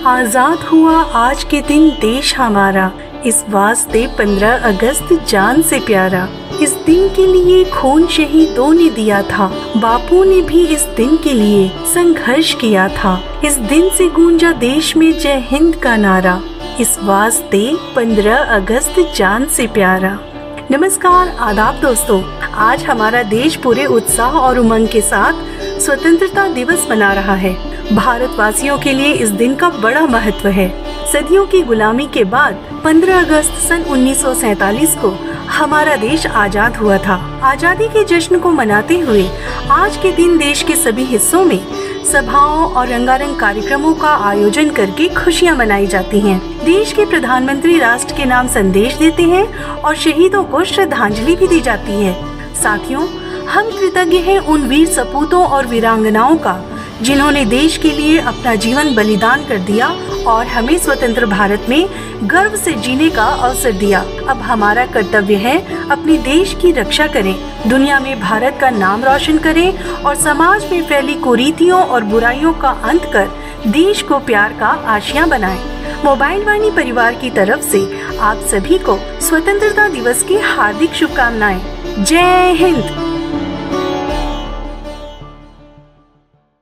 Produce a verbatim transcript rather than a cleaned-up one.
आजाद हुआ आज के दिन देश हमारा, इस वास्ते पंद्रह अगस्त जान से प्यारा। इस दिन के लिए खून शहीदों ने दिया था, बापू ने भी इस दिन के लिए संघर्ष किया था। इस दिन से गूंजा देश में जय हिंद का नारा, इस वास्ते पंद्रह अगस्त जान से प्यारा। नमस्कार, आदाब दोस्तों। आज हमारा देश पूरे उत्साह और उमंग के साथ स्वतंत्रता दिवस मना रहा है। भारतवासियों के लिए इस दिन का बड़ा महत्व है। सदियों की गुलामी के बाद पंद्रह अगस्त सन उन्नीस सौ सैतालीस को हमारा देश आजाद हुआ था। आजादी के जश्न को मनाते हुए आज के दिन देश के सभी हिस्सों में सभाओं और रंगारंग कार्यक्रमों का आयोजन करके खुशियां मनाई जाती हैं। देश के प्रधानमंत्री राष्ट्र के नाम संदेश देते हैं और शहीदों को श्रद्धांजलि भी दी जाती है। साथियों, हम कृतज्ञ हैं उन वीर सपूतों और वीरांगनाओं का जिन्होंने देश के लिए अपना जीवन बलिदान कर दिया और हमें स्वतंत्र भारत में गर्व से जीने का अवसर दिया। अब हमारा कर्तव्य है अपने देश की रक्षा करें, दुनिया में भारत का नाम रोशन करें और समाज में फैली कुरीतियों और बुराइयों का अंत कर देश को प्यार का आशियां बनाएं। मोबाइल वाणी परिवार की तरफ से आप सभी को स्वतंत्रता दिवस की हार्दिक शुभकामनाएं। जय हिंद।